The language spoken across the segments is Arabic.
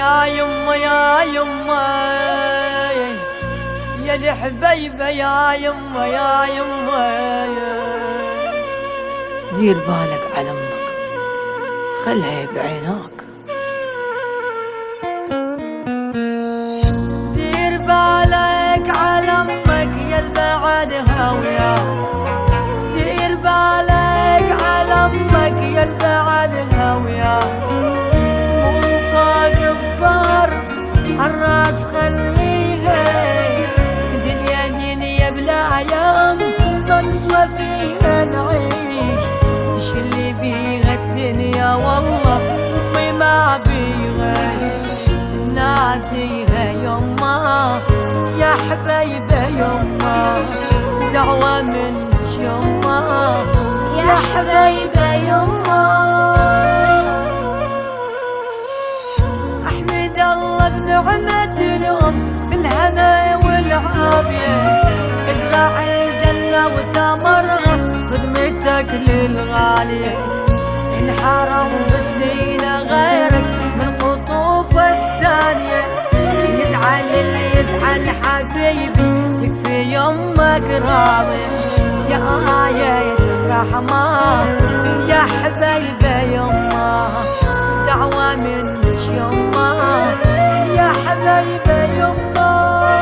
يا يما يا يما يا الحبيبة يا يما يا يما دير بالك على امك خلها بعيناك. دير بالك على امك يا البعد هاوياك. دير بالك على امك يا البعد هاوياك. مو فاق الظهر عالراس خليها. دنيا دنيا بلا يوم ما نسوى فيها نعيش. ايش اللي بيها الدنيا والله امي ما بيها. ناديها يما يا حبيبه يما دعوه منش يما يا حبيبه يما. احمد الله بنعمه الام بالهنا والعافيه. ازرع الجنه وثمرها خدمتك للغاليه. انحرم بسنينه غيرك من قطوف الثانيه. يزعل اللي يزعل حبيبي يكفي يمك راضي. يا آية الرحمن يا حبيبة يما دعوة منش يما يا حبيبة يما.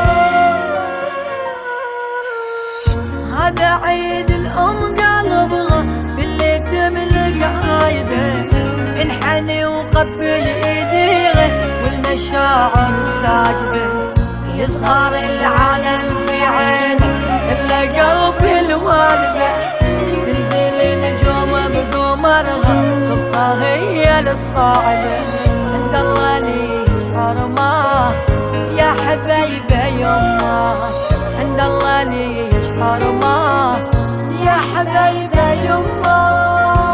هذا عيد الأم قلبها باللي تملك عايده. انحني وقبل ايديها والمشاعر ساجده. يصهر العالم في عينك الا قلب الوالده. تنزل نجوم بقمرها تبقى هي الصاعده. عند الله ليش حرمه يا حبيبه يما. عند الله ليش حرمه يا حبيبه يما.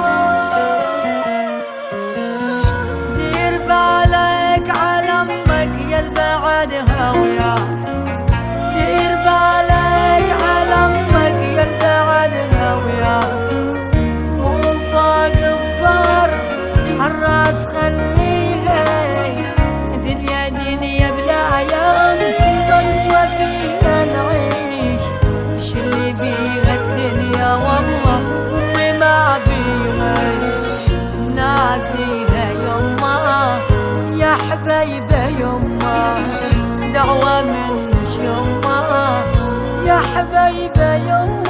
دير بالك على امك يا البعد هاوياك. دير بالك على امك يا البعد هاوياك. مو فاق الظهر عالراس خليها. دنيا دنيا بلا يوم ما نسوى فيها نعيش. ايش اللي بيها الدنيا والله امي ما بيها. ناديها يما يا حبيبه يما دعوه منش يما يا حبيبه يما.